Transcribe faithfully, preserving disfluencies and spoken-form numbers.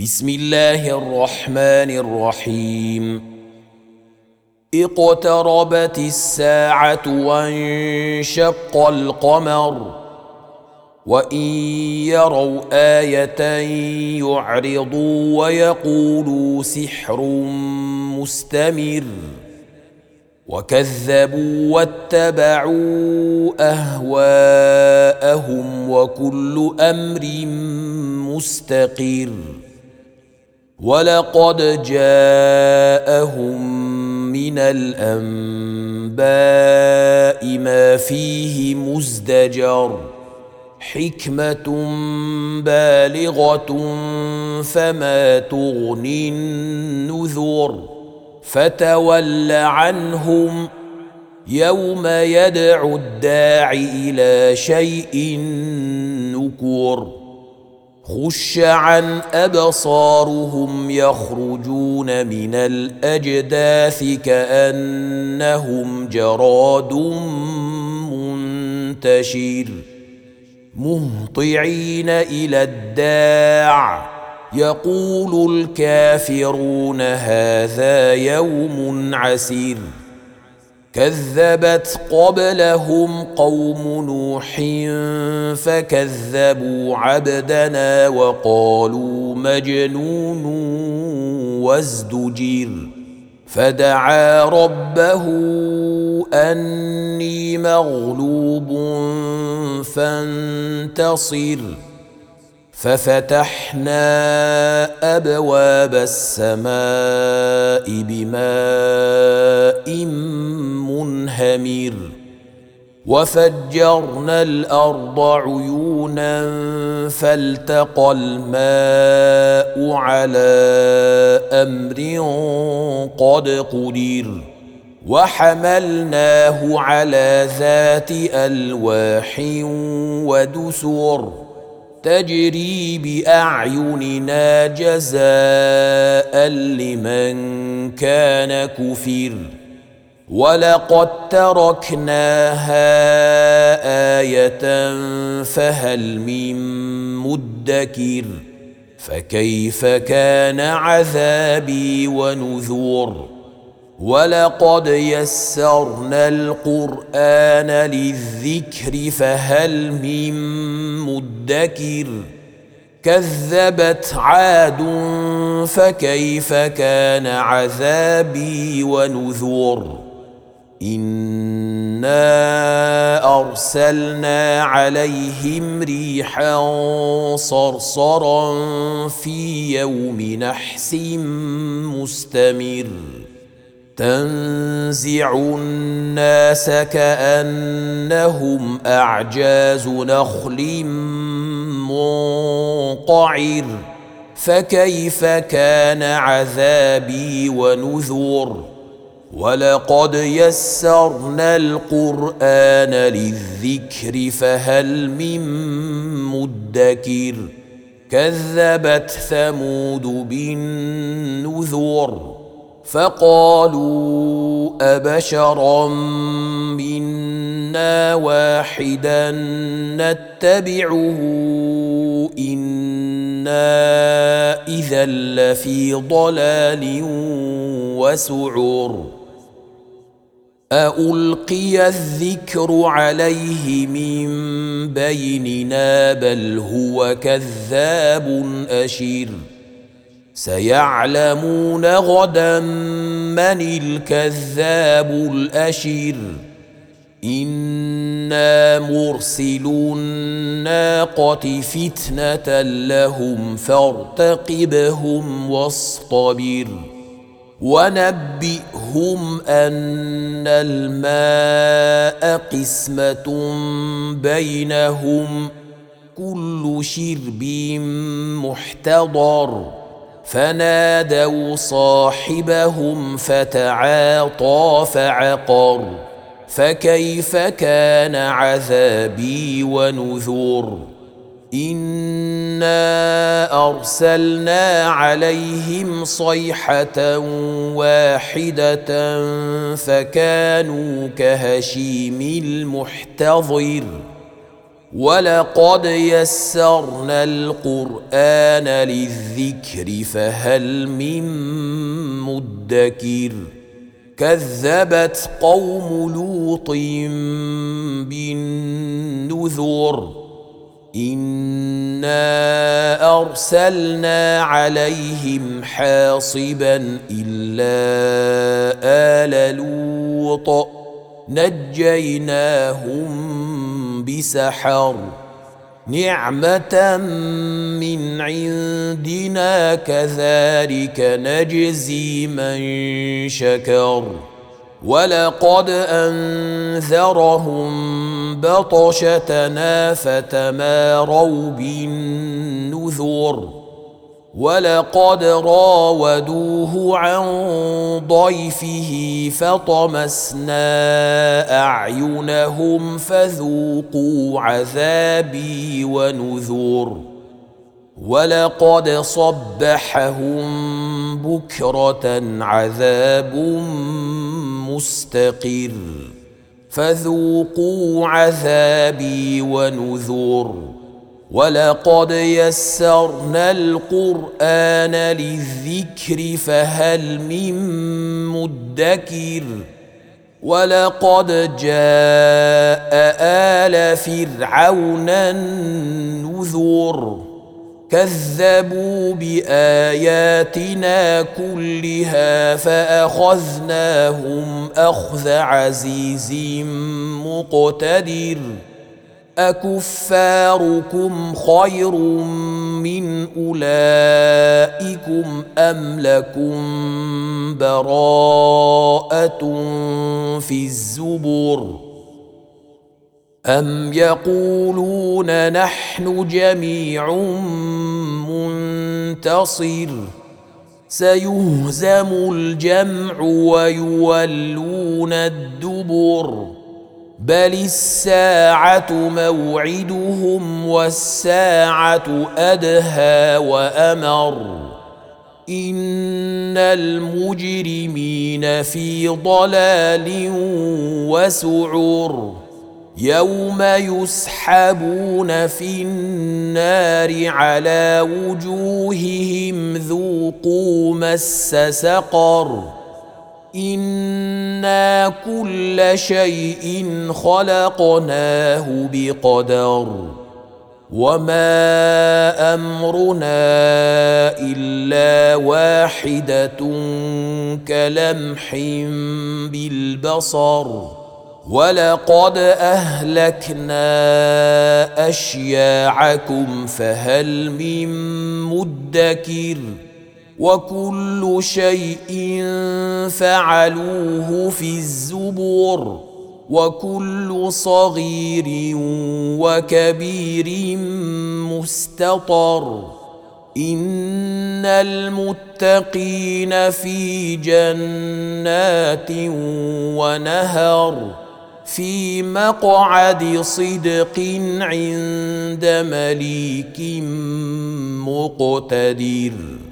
بسم الله الرحمن الرحيم. اقتربت الساعة وانشق القمر وإن يروا آية يعرضوا ويقولوا سحر مستمر وكذبوا واتبعوا أهواءهم وكل أمر مستقر ولقد جاءهم من الأنباء ما فيه مزدجر حكمة بالغة فما تغني النذر فتول عنهم يوم يدعو الداع إلى شيء نكر خش عن أبصارهم يخرجون من الأجداث كأنهم جراد منتشر مهطعين إلى الداع يقول الكافرون هذا يوم عسير كذبت قبلهم قوم نوح فكذبوا عبدنا وقالوا مجنون وازدجر فدعا ربه أني مغلوب فانتصر ففتحنا أبواب السماء بماء منهمر وفجرنا الأرض عيونا فالتقى الماء على أمر قد قدر وحملناه على ذات ألواح ودسر تجري بأعيننا جزاء لمن كان كفر ولقد تركناها آية فهل من مدكر فكيف كان عذابي ونذور ولقد يسرنا القرآن للذكر فهل من مدكر كذبت عاد فكيف كان عذابي ونذور إنا أرسلنا عليهم ريحا صرصرا في يوم نحس مستمر تنزع الناس كأنهم أعجاز نخل منقعر فكيف كان عذابي ونذر ولقد يسرنا القرآن للذكر فهل من مدكر كذبت ثمود بالنذر فقالوا أبشرا منا واحدا نتبعه إنا إذا لفي ضلال وسعر أألقي الذكر عليه من بيننا بل هو كذاب أشر سيعلمون غدا من الكذاب الأشر إنا مرسلو الناقة فتنة لهم فارتقبهم واصطبر ونبئهم أن الماء قسمة بينهم كل شرب محتضر فنادوا صاحبهم فتعاطى فعقر فكيف كان عذابي ونذر إنا أرسلنا عليهم صيحة واحدة فكانوا كهشيم المحتضر ولقد يسرنا القرآن للذكر فهل من مدكر كذبت قوم لوط بالنذر إنا أرسلنا عليهم حاصبا إلا آل لوط نجيناهم بسحر نعمة من عندنا كذلك نجزي من شكر ولقد أنذرهم بطشتنا فتماروا بالنذر ولقد راودوه عن ضيفه فطمسنا أعينهم فذوقوا عذابي ونذر ولقد صبحهم بكرة عذاب مستقر فذوقوا عذابي ونذر ولقد يسرنا القرآن للذكر فهل من مدكر ولقد جاء آل فرعون النذر كذبوا بآياتنا كلها فأخذناهم أخذ عزيز مقتدر أكفاركم خير من أولئكم أم لكم براءة في الزبر أم يقولون نحن جميع منتصر سيهزم الجمع ويولون الدبر بل الساعة موعدهم والساعة أدهى وأمر إن المجرمين في ضلال وسعر يوم يسحبون في النار على وجوههم ذوقوا مس سقر إنا كل شيء خلقناه بقدر وما أمرنا إلا واحدة كلمح بالبصر ولقد أهلكنا أشياعكم فهل من مدكر وكل شيء فعلوه في الزبر وكل صغير وكبير مستطر إن المتقين في جنات ونهر في مقعد صدق عند مليك مقتدر.